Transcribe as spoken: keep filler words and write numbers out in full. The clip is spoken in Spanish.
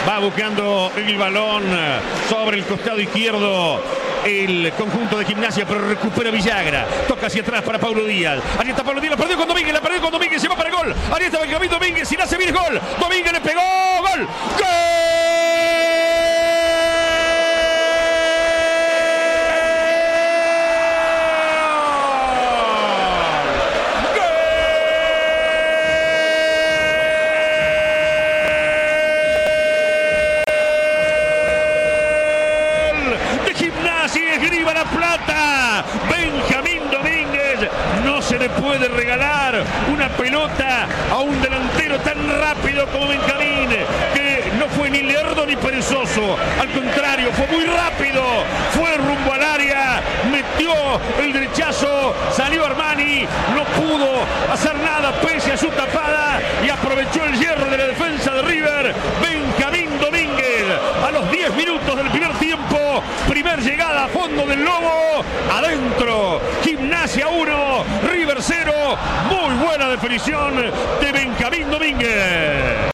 Va buscando el balón sobre el costado izquierdo el conjunto de Gimnasia, pero recupera Villagra. Toca hacia atrás para Paulo Díaz. Ahí está Paulo Díaz, la perdió con Domínguez, la perdió con Domínguez, se va para el gol. Ahí está Benjamín Domínguez, y la hace bien gol. Domínguez le pegó, gol. ¡Gol! Esgrima La Plata, Benjamín Domínguez. No se le puede regalar una pelota a un delantero tan rápido como Benjamín, que no fue ni lerdo ni perezoso, al contrario, fue muy rápido, fue rumbo al área, metió el derechazo, salió Armani, no pudo hacer nada pese a su tapada y aprovechó el hierro de la defensa de River. Benjamín Domínguez, a los diez minutos del primer tiempo, primer llegada a fondo del Lobo, adentro, Gimnasia uno, River cero, muy buena definición de Benjamín Domínguez.